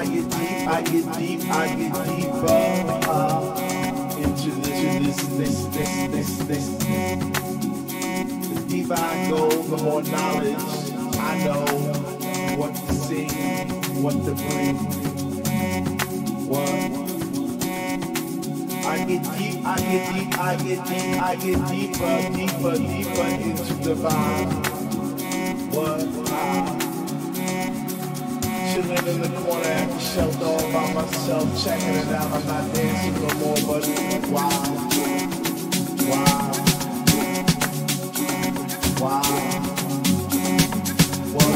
get deeper into this. The deeper I go, the more knowledge I know, what to sing, what to bring, what. I get deeper into the vibe. What? Chilling in the corner at the shelter all by myself, checking it out. I'm not dancing no more, but wow. What?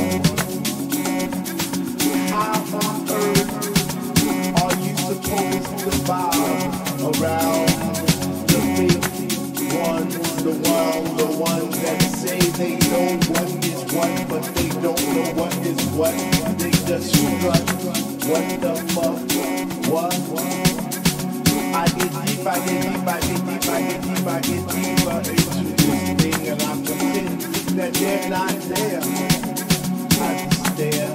How on earth are you supposed to vibe around the big ones, the ones that say they know what is what, but they don't know what is what. They just strut. What the fuck? What? I get deeper into this thing, and I pretend that they're not there. I just stare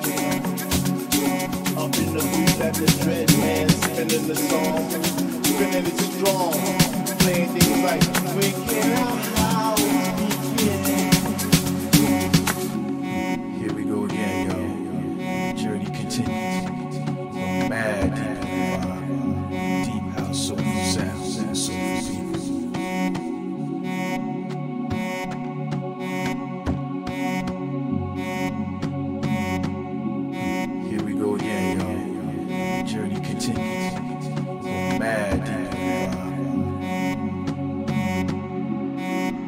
up in the booth at the dread man, spinning the song, spinning it strong, playing things like breaking our house. Here we go again, yo. The journey continues. Mad deep in the vibe. Deep house, soulful sounds, and soulful people. Here we go again, yo. The journey continues. Mad deep in the vibe.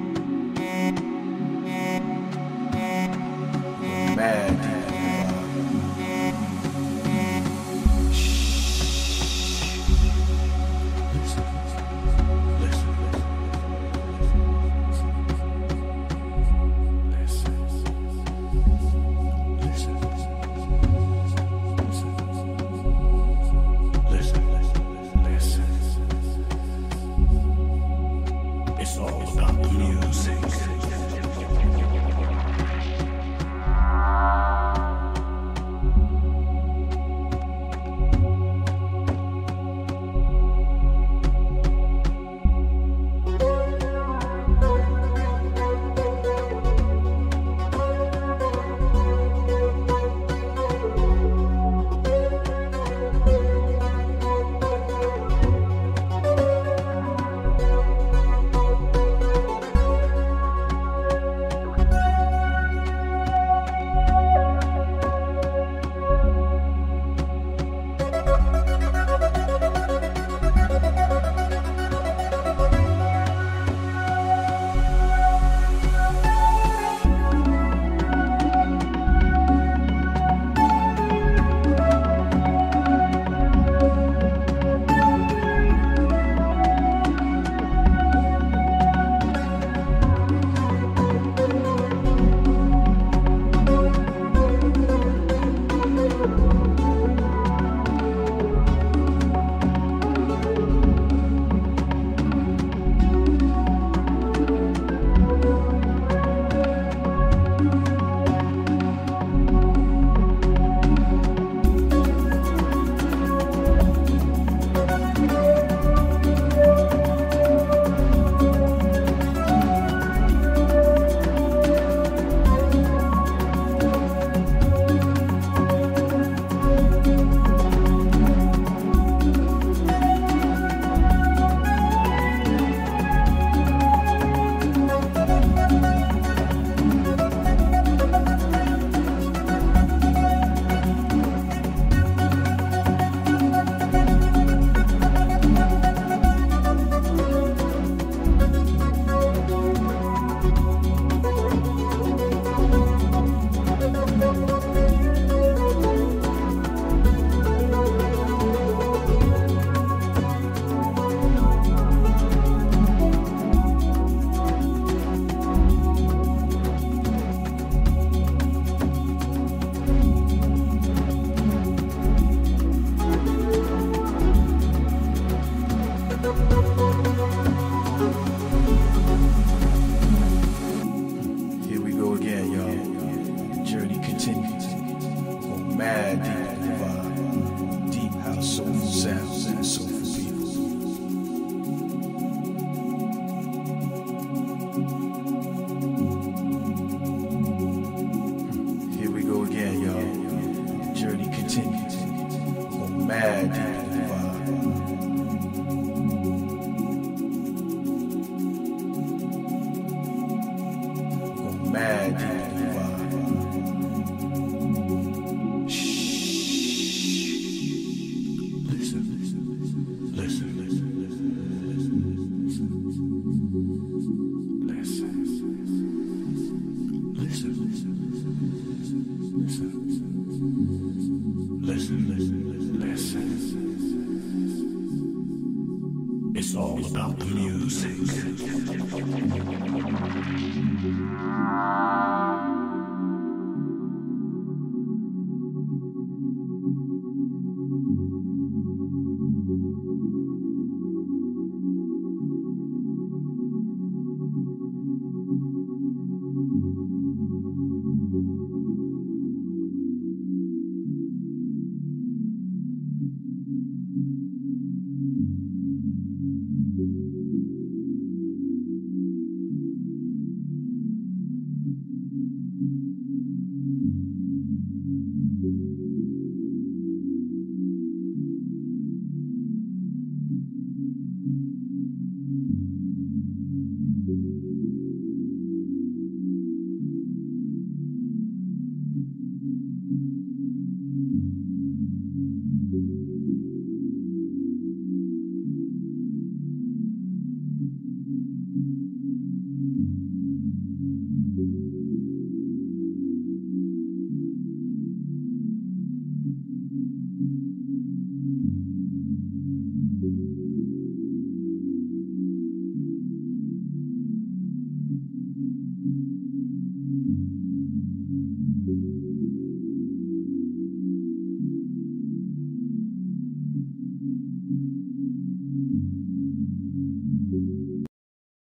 mad deep in the vibe. Listen, listen, listen, listen. It's all about the music.